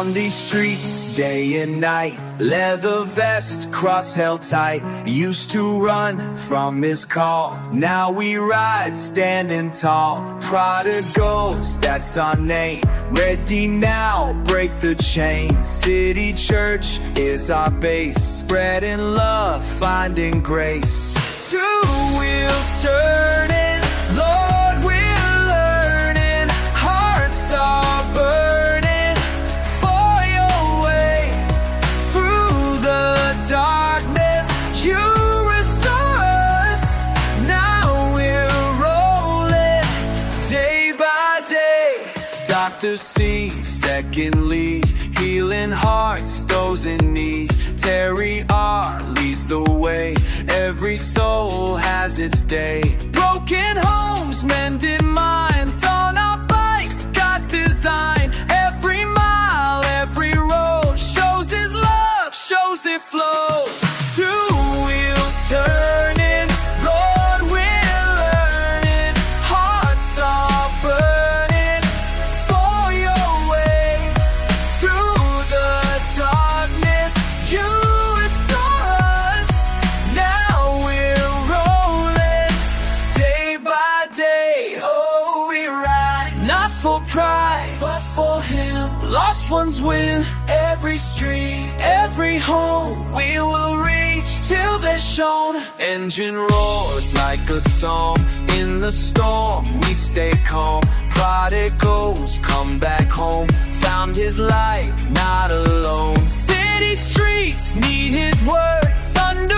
On these streets, day and night, leather vest, cross held tight. Used to run from his call, now we ride standing tall. Prodigals, that's our name, ready now, break the chain. City Church is our base, spreading love, finding grace. Two wheels turning, Lord, we're learning. Hearts are burning for your way. Through the darkness, you restore us. Now we're rolling day by day. Dr. C, second lead, healing hearts, those in need. Terry R leads the way, every soul has its day. Broken homes, mended minds, on our bikes, God's design. Every mile, every road shows his love, shows it flows. Two wheels turning, Lord, we're learning. Hearts are burning for your way. Through the darkness, you restore us. Now we're rolling day by day. Oh, we ride, not for pride, but for him. Lost ones win, every street, every home we will reach till they're shown. Engine roars like a song, in the storm we stay calm. Prodigals come back home, found his light, not alone. City streets need his word, thunder